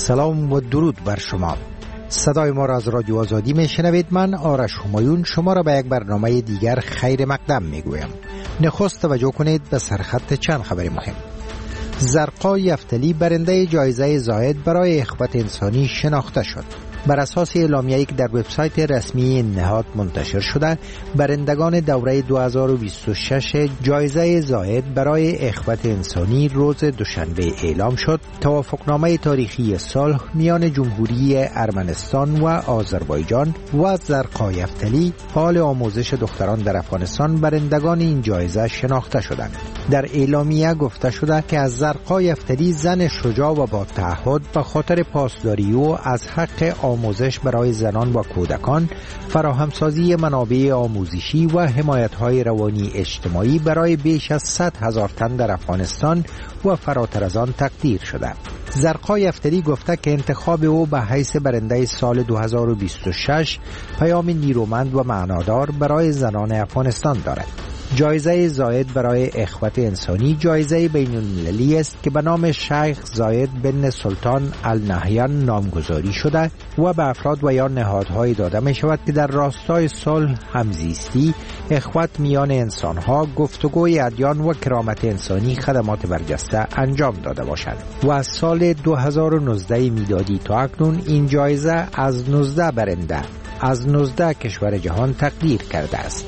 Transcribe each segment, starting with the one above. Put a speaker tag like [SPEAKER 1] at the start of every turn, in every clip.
[SPEAKER 1] سلام و درود بر شما. صدای ما را از رادیو آزادی میشنوید. من آرش همایون شما را به یک برنامه دیگر خیر مقدم میگویم. نخست توجه کنید به سرخط چند خبر مهم. زرقا یفتلی برنده جایزه زاید برای اخوت انسانی شناخته شد. بر اساس اعلامیه‌ای که در وبسایت رسمی نهاد منتشر شده، برندگان دوره 2026 جایزه زاید برای اخوت انسانی روز دوشنبه اعلام شد. توافقنامه تاریخی صلح میان جمهوری ارمنستان و آذربایجان و زرقا یفتلی حال آموزش دختران در افغانستان برندگان این جایزه شناخته شدند. در اعلامیه گفته شده که از زرقا یفتلی زن شجاع و با تعهد به خاطر پاسداری او از حق آموزش برای زنان و کودکان، فراهمسازی منابع آموزشی و حمایت‌های روانی اجتماعی برای بیش از 100,000 تن در افغانستان و فراتر از آن تقدیر شده. زرقا یفتلی گفته که انتخاب او به حیث برنده سال 2026 پیام نیرومند و معنادار برای زنان افغانستان دارد. جایزه زاید برای اخوت انسانی جایزه بین‌المللی است که به نام شیخ زاید بن سلطان النهیان نامگذاری شده و به افراد و یا نهادهای داده می شود که در راستای صلح، همزیستی، اخوت میان انسانها، گفتگوی ادیان و کرامت انسانی خدمات برجسته انجام داده باشد. و از سال 2019 میلادی تا اکنون این جایزه از 19 برنده از 19 کشور جهان تقدیر کرده است.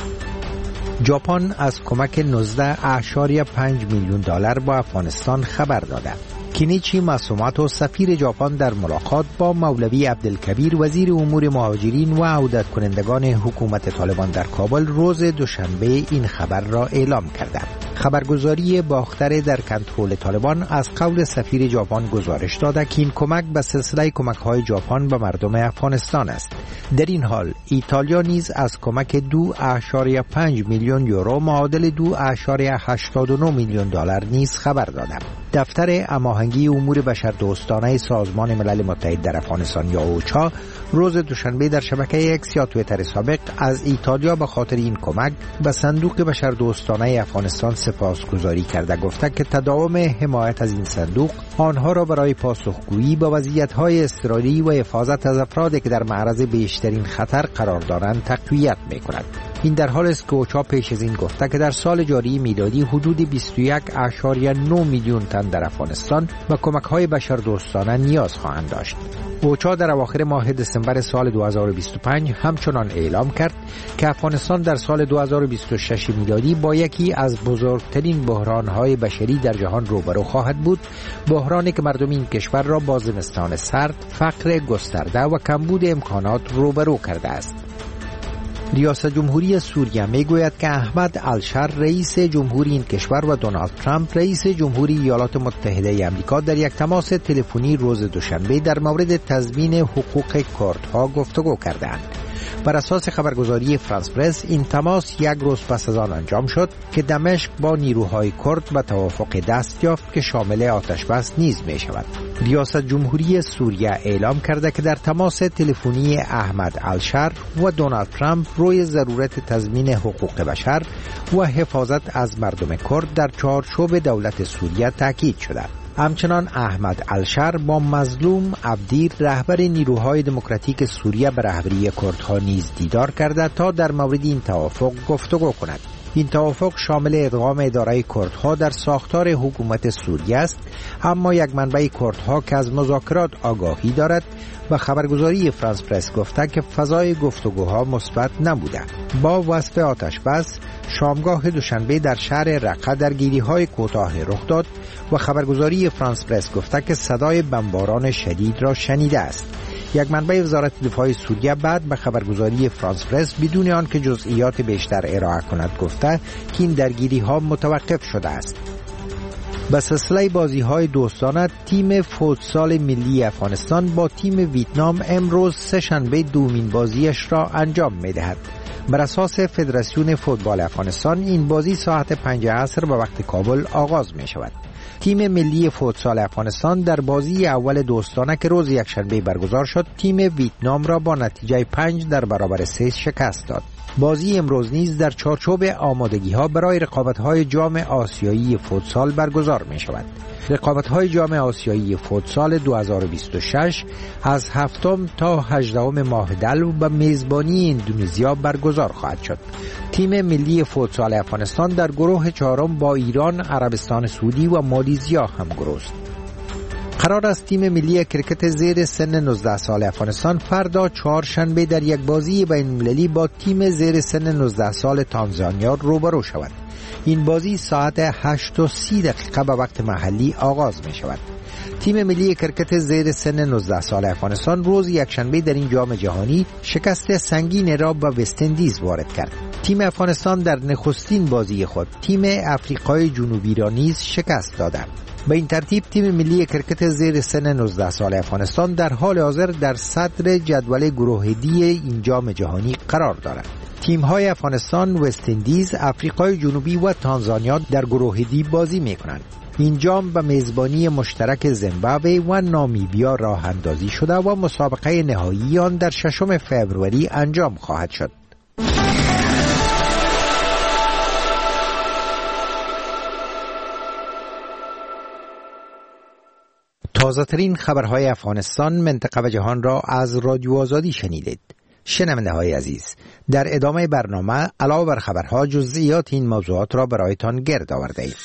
[SPEAKER 1] ژاپن از کمک 19.5 میلیون دلار با افغانستان خبر داده. کینیچی ماسوماتو سفیر ژاپن در ملاقات با مولوی عبدالکبیر وزیر امور مهاجرین و عودت کنندگان حکومت طالبان در کابل روز دوشنبه این خبر را اعلام کرده. خبرگزاری باختر در کنترل طالبان از قول سفیر ژاپن گزارش داده که این کمک به سلسله کمک‌های ژاپن به مردم افغانستان است. در این حال ایتالیا نیز از کمک 2.5 میلیون یورو معادل 2.89 میلیون دلار نیز خبر داده. دفتر هماهنگی امور بشردوستانه سازمان ملل متحد در افغانستان یا اوچا روز دوشنبه در شبکه اکس یا توییتر سابق از ایتالیا به خاطر این کمک به صندوق بشردوستانه افغانستان سپاسگزاری کرده، گفته که تداوم حمایت از این صندوق آنها را برای پاسخگویی به وضعیت‌های اضطراری و حفاظت از افرادی که در معرض بیشترین خطر قرار دارند تقویت می‌کند. این در حالی است که اوچا پیش از این گفته که در سال جاری میلادی حدود 21.9 میلیون تن در افغانستان به کمک‌های بشردوستانه نیاز خواهند داشت. اوچا در اواخر ماه دسامبر سال 2025 همچنان اعلام کرد که افغانستان در سال 2026 میلادی با یکی از بزرگترین بحران‌های بشری در جهان روبرو خواهد بود، بحرانی که مردم این کشور را با زمستان سرد، فقر گسترده و کمبود امکانات روبرو کرده است. ریاست جمهوری سوریه میگوید که احمد الشر رئیس جمهوری این کشور و دونالد ترامپ رئیس جمهوری ایالات متحده آمریکا در یک تماس تلفنی روز دوشنبه در مورد تضمین حقوق کردها گفتگو کردند. بر اساس خبرگزاری فرانس پرس این تماس یک روز پس از آن انجام شد که دمشق با نیروهای کرد به توافق دست یافت که شامل آتشبس نیز می شود. ریاست جمهوری سوریه اعلام کرده که در تماس تلفنی احمد الشر و دونالد ترامپ روی ضرورت تضمین حقوق بشر و حفاظت از مردم کرد در چارچوب دولت سوریه تاکید شده. همچنان احمد الشر با مظلوم عبدی رهبر نیروهای دموکراتیک سوریه به رهبری کردها نیز دیدار کرده تا در مورد این توافق گفتگو کند. این توافق شامل ادغام اداره کردها در ساختار حکومت سوریه است، اما یک منبع کردها که از مذاکرات آگاهی دارد و خبرگزاری فرانس پرس گفته که فضای گفتگوها مثبت نبوده. با وصف آتش بس شامگاه دوشنبه در شهر رقه درگیری‌های کوتاه رخ داد و خبرگزاری فرانس پرس گفته که صدای بمباران شدید را شنیده است. یک منبع وزارت دفاع سوریه بعد به خبرگزاری فرانس پرس بدون آنکه جزئیات بیشتر ارائه کند گفته که این درگیری‌ها متوقف شده است. به سلسله بازی‌های دوستانه تیم فوتسال ملی افغانستان با تیم ویتنام امروز سه‌شنبه دومین بازیش را انجام می‌دهد. بر اساس فدراسیون فوتبال افغانستان این بازی ساعت 5 عصر به وقت کابل آغاز می شود. تیم ملی فوتسال افغانستان در بازی اول دوستانه که روز یکشنبه برگزار شد تیم ویتنام را با نتیجه 5 در برابر 3 شکست داد. بازی امروز نیز در چارچوب آمادگی‌ها برای رقابت‌های جام آسیایی فوتسال برگزار می‌شود. رقابت‌های جام آسیایی فوتسال 2026 از 7 تا 18 ماه دلو به میزبانی اندونزیا برگزار خواهد شد. تیم ملی فوتسال افغانستان در گروه چهارم با ایران، عربستان سعودی و مالزیا همگروه است. قرار است تیم ملی کرکت زیر سن 19 سال افغانستان فردا چهارشنبه در یک بازی بین‌المللی با تیم زیر سن 19 سال تانزانیا روبرو شود. این بازی ساعت 8:30 به وقت محلی آغاز می شود. تیم ملی کرکت زیر سن 19 سال افغانستان روز یکشنبه در این جام جهانی شکست سنگین را به وست اندیز وارد کرد. تیم افغانستان در نخستین بازی خود تیم آفریقای جنوبی را نیز شکست دادند. به این ترتیب تیم ملی کرکت زیر سن 19 سال افغانستان در حال حاضر در صدر جدول گروه دی این جام جهانی قرار دارد. تیم‌های افغانستان، وست اندیز، آفریقای جنوبی و تانزانیا در گروه دی بازی می‌کنند. این جام به میزبانی مشترک زیمبابوه و نامیبیا راه اندازی شده و مسابقه نهایی آن در 6 فوریه انجام خواهد شد. تازه ترین خبرهای افغانستان، منطقه و جهان را از رادیو آزادی شنیدید. شنونده های عزیز، در ادامه برنامه علاوه بر خبرها جزئیات این موضوعات را برایتان گرد آورده ایم.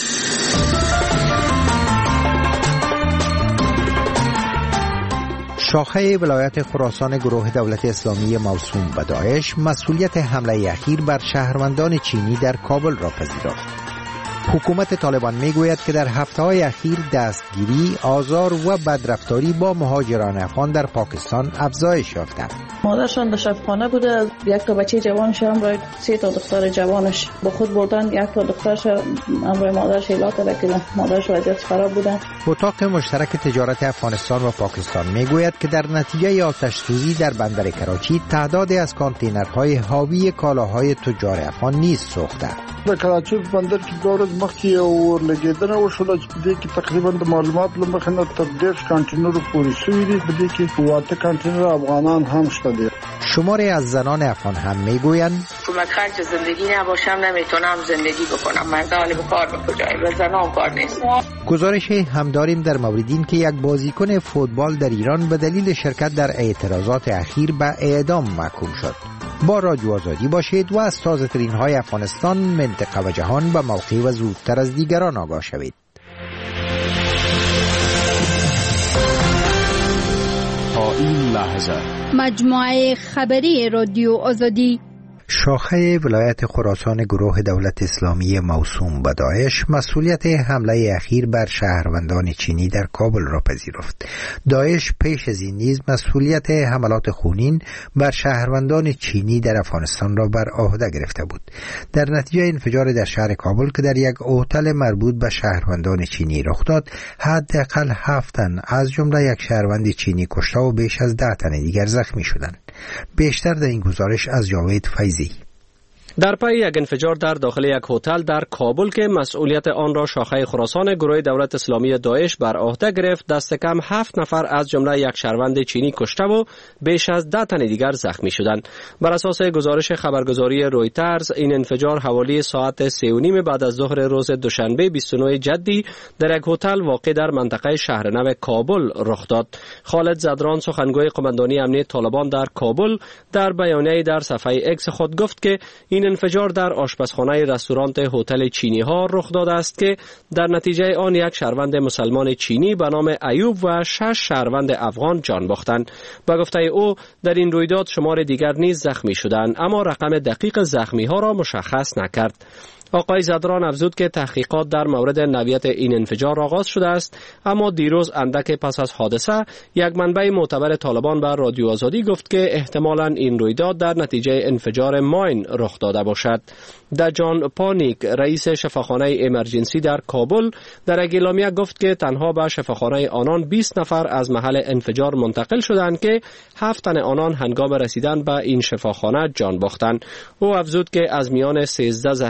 [SPEAKER 1] شاخه ولایت خراسان گروه دولت اسلامی موسوم به داعش مسئولیت حمله اخیر بر شهروندان چینی در کابل را پذیرفت. حکومت طالبان میگوید که در هفته‌های اخیر دستگیری، آزار و بدرفتاری با مهاجران افغان در پاکستان افزایش یافته است.
[SPEAKER 2] مادرشان در شبخانه بوده، یک تا بچه جوانش همراه 3 تا دختر جوانش با خود بردن، یک تا دخترش همراه مادرش اعلام کرده که مادرش وضعیت خراب بوده.
[SPEAKER 1] اتاق مشترک تجارت افغانستان و پاکستان میگوید که در نتیجه آتش سوزی در بندر کراچی تعدادی از کانتینرهای حاوی کالاهای تجار افغان نیز سوخته.
[SPEAKER 3] د کراچي بندر کې د ورځ مخکې یو لګیدنه وشوله چې په دې کې تقریبا د معلومات له مخې نه تر 10 کانتینر پورې شوي دي. په دې کې 8 کانتینر افغانان هم شته دي.
[SPEAKER 1] شماری از زنان افغان هم میگویند
[SPEAKER 4] کمک خرج زندگی نباشم نمیتونم زندگی بکنم. مردان به کار به کجای و زنان کار نیست.
[SPEAKER 1] گزارش هم داریم در مورد این که یک بازیکن فوتبال در ایران به دلیل شرکت در اعتراضات اخیر به اعدام محکوم شد. با رادیو آزادی باشید و از تازه ترین های افغانستان، منطقه و جهان به موقع و زودتر از دیگران آگاه شوید.
[SPEAKER 5] تا این لحظه
[SPEAKER 6] مجموعه خبری رادیو آزادی.
[SPEAKER 1] شاخه ولایت خراسان گروه دولت اسلامی موسوم به داعش مسئولیت حمله اخیر بر شهروندان چینی در کابل را پذیرفت. داعش پیش از این نیز مسئولیت حملات خونین بر شهروندان چینی در افغانستان را بر عهده گرفته بود. در نتیجه انفجار در شهر کابل که در یک هتل مربوط به شهروندان چینی رخ داد، حداقل 7 تن از جمله یک شهروند چینی کشته و بیش از 10 تن دیگر زخمی شدند. بیشتر در این گزارش از جاوید فیضی.
[SPEAKER 7] در پی یک انفجار در داخل یک هتل در کابل که مسئولیت آن را شاخه خراسان گروه دولت اسلامی داعش بر عهده گرفت، دست کم 7 نفر از جمله یک شهروند چینی کشته و بیش از 10 تن دیگر زخمی شدند. بر اساس گزارش خبرگزاری رویترز، این انفجار حوالی ساعت 3:30 بعد از ظهر روز دوشنبه 29 جدی در یک هتل واقع در منطقه شهرنو کابل رخ داد. خالد زدران، سخنگوی قماندانی امنیت طالبان در کابل، در بیانیه‌ای در صفحه اکس خود گفت که این انفجار در آشپزخانه رستوران هتل چینی ها رخ داده است که در نتیجه آن یک شهروند مسلمان چینی به نام ایوب و 6 شهروند افغان جان باختند. به گفته او در این رویداد شمار دیگر نیز زخمی شدند، اما رقم دقیق زخمی ها را مشخص نکرد. آقای زدران افزود که تحقیقات در مورد نوعیت این انفجار آغاز شده است، اما دیروز اندک پس از حادثه یک منبع معتبر طالبان بر رادیو آزادی گفت که احتمالاً این رویداد در نتیجه انفجار ماین رخ داده باشد. دجان پانیک، رئیس شفاخانه امرجنسی در کابل، در اعلامیه گفت که تنها به شفاخانه آنان 20 نفر از محل انفجار منتقل شدند که 7 تن آنان هنگام رسیدن به این شفاخانه جان باختند. او افزود که از میان 13 زخمی که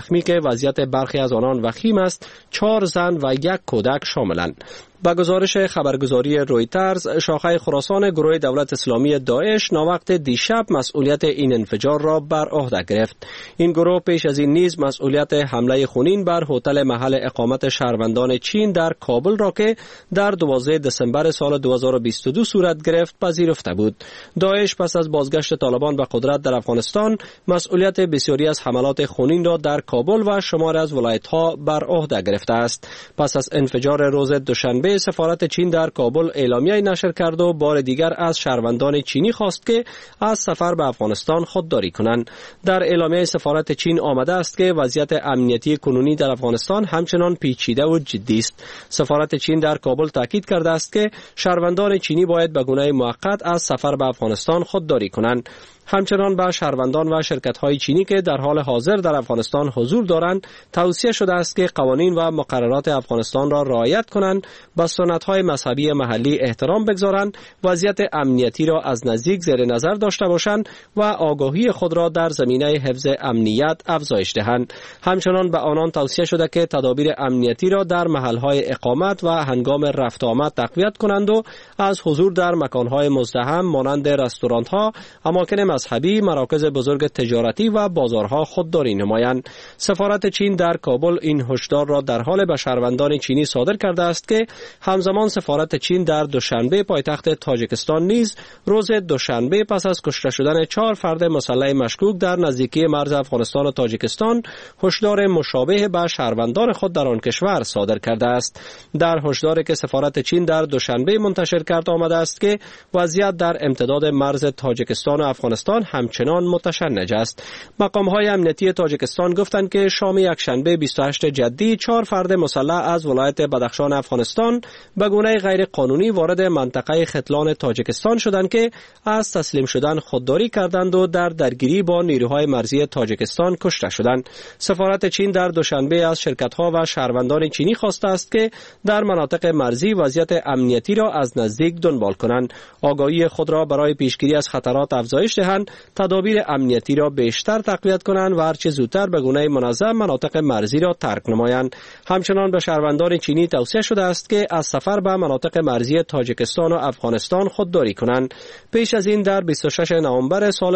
[SPEAKER 7] وضعیت برخی از آنان وخیم است، 4 زن و 1 کودک شاملند. با گزارش خبرگزاری رویترز، شاخه خراسان گروه دولت اسلامی داعش ناوقت دیشب مسئولیت این انفجار را بر عهده گرفت. این گروه پیش از این نیز مسئولیت حمله خونین بر هتل محل اقامت شهروندان چین در کابل را که در 12 دسامبر سال 2022 صورت گرفت پذیرفته بود. داعش پس از بازگشت طالبان به قدرت در افغانستان مسئولیت بسیاری از حملات خونین را در کابل و شمار از ولایت‌ها بر عهده گرفته است. پس از انفجار روز دوشنبه، سفارت چین در کابل اعلامیه نشر کرد و بار دیگر از شهروندان چینی خواست که از سفر به افغانستان خودداری کنند. در اعلامیه سفارت چین آمده است که وضعیت امنیتی کنونی در افغانستان همچنان پیچیده و جدی است. سفارت چین در کابل تاکید کرده است که شهروندان چینی باید به گونه موقت از سفر به افغانستان خودداری کنند. همچنان به شهروندان و شرکت‌های چینی که در حال حاضر در افغانستان حضور دارند توصیه شده است که قوانین و مقررات افغانستان را رعایت کنند، به سنت‌های مذهبی محلی احترام بگذارند، وضعیت امنیتی را از نزدیک زیر نظر داشته باشند و آگاهی خود را در زمینه حفظ امنیت افزایش دهند. همچنان به آنان توصیه شده که تدابیر امنیتی را در محل‌های اقامت و هنگام رفت و آمد تقویت کنند و از حضور در مکان‌های مزدحم مانند رستوران‌ها، اماکن مذهبی، مراکز بزرگ تجارتی و بازارها خودداری نمایند. سفارت چین در کابل این هشدار را در حال به شهروندان چینی صادر کرده است که همزمان سفارت چین در دوشنبه پایتخت تاجیکستان نیز روز دوشنبه پس از کشته شدن 4 فرد مسلح مشکوک در نزدیکی مرز افغانستان و تاجیکستان هشدار مشابه به شهروندان خود در آن کشور صادر کرده است. در هشداری که سفارت چین در دوشنبه منتشر کرد آمده است که وضعیت در امتداد مرز تاجیکستان و افغانستان همچنان متشنج است. مقام‌های امنیتی تاجیکستان گفتند که شام یکشنبه 28 جدی 4 فرد مسلح از ولایت بدخشان افغانستان به گونه غیر قانونی وارد منطقه ختلان تاجیکستان شدند که از تسلیم شدن خودداری کردند و در درگیری با نیروهای مرزی تاجیکستان کشته شدند. سفارت چین در دوشنبه از شرکت‌ها و شهروندان چینی خواسته است که در مناطق مرزی وضعیت امنیتی را از نزدیک دنبال کنند، آگاهی خود را برای پیشگیری از خطرات افزایش دهند، تدابیر امنیتی را بیشتر تقویت کنند و هرچه زودتر به گونه منظم مناطق مرزی را ترک نمایند. همچنان به شهروندان چینی توصیه شده است که از سفر به مناطق مرزی تاجیکستان و افغانستان خودداری کنند. پیش از این در 26 نوامبر سال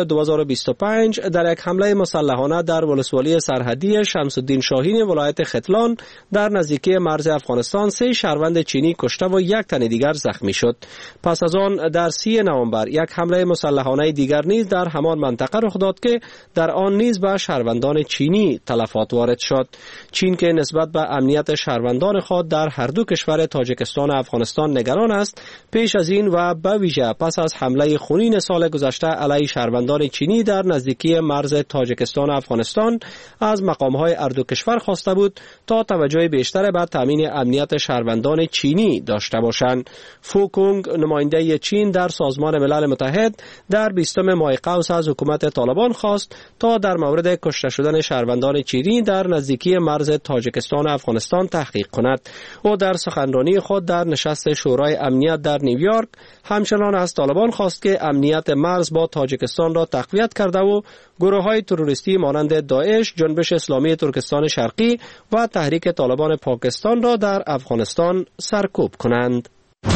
[SPEAKER 7] 2025 در یک حمله مسلحانه در ولسوالی سرحدی شمس الدین شاهین ولایت ختلان در نزدیکی مرز افغانستان 3 شهروند چینی کشته و 1 تن دیگر زخمی شد. پس از آن در 30 نوامبر یک حمله مسلحانه دیگر نیز در همان منطقه رخ داد که در آن نیز به شهروندان چینی تلفات وارد شد. چین که نسبت به امنیت شهروندان خود در هر دو کشور تاجیکستان و افغانستان نگران است، پیش از این و به ویژه پس از حمله خونین سال گذشته علیه شهروندان چینی در نزدیکی مرز تاجیکستان و افغانستان از مقام‌های هر دو کشور خواسته بود تا توجه بیشتر به تامین امنیت شهروندان چینی داشته باشند. فو کونگ نماینده چین در سازمان ملل متحد در 20 ماه قوس از حکومت طالبان خواست تا در مورد کشته شدن شهروندان چینی در نزدیکی مرز تاجیکستان و افغانستان تحقیق کند. او در سخنرانی خود در نشست شورای امنیت در نیویورک همچنان از طالبان خواست که امنیت مرز با تاجیکستان را تقویت کرده و گروه‌های تروریستی مانند داعش، جنبش اسلامی ترکستان شرقی و تحریک طالبان پاکستان را در افغانستان سرکوب کنند.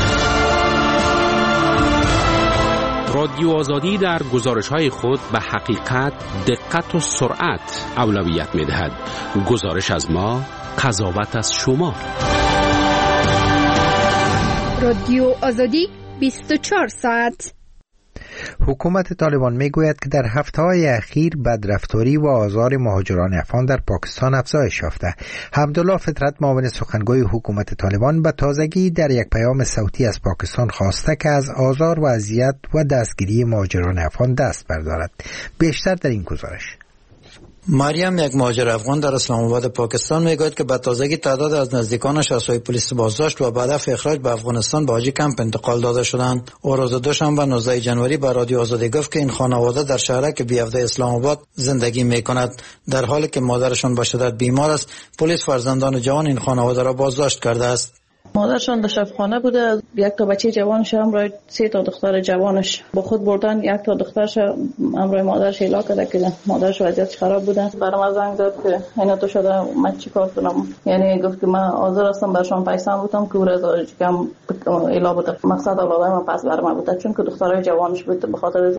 [SPEAKER 8] رادیو آزادی در گزارش‌های خود به حقیقت، دقت و سرعت اولویت می‌دهد. گزارش از ما، قضاوت از شما.
[SPEAKER 6] رادیو آزادی 24 ساعت.
[SPEAKER 1] حکومت طالبان میگوید که در هفته‌های اخیر بدرفتاری و آزار مهاجران افغان در پاکستان افزایش یافته. حمدالله فطرت، معاون سخنگوی حکومت طالبان، به تازگی در یک پیام صوتی از پاکستان خواسته که از آزار و اذیت و دستگیری مهاجران افغان دست بردارد. بیشتر در این گزارش.
[SPEAKER 9] مریم، یک مهاجر افغان در اسلام آباد پاکستان، میگوید که به تازگی تعداد از نزدیکانش از سوی پلیس بازداشت و بعد اخراج به افغانستان به حاجی کمپ انتقال داده شدند. او روز دوشنبه 19 جنوری به رادیو آزادی گفت که این خانواده در شهرک بیافته اسلام آباد زندگی میکند. در حالی که مادرشان به شدت بیمار است، پلیس فرزندان جوان این خانواده را بازداشت کرده است.
[SPEAKER 2] مادرشان در شفاخانه بوده، یک تا بچه جوانش همراه 3 تا دختر جوانش با خود بردن. یک تا دخترش همراه مادرش اعلام کرده که مادرش وضعیت خراب بوده. برام زنگ داد که اینا تو شده من چیکار کنم. یعنی گفت که من حاضر هستم برشان پیسه بودم که او از کم اعلام بوده. مقصد اولاد من پس برام بوده چون که دخترای جوانش بود به خاطر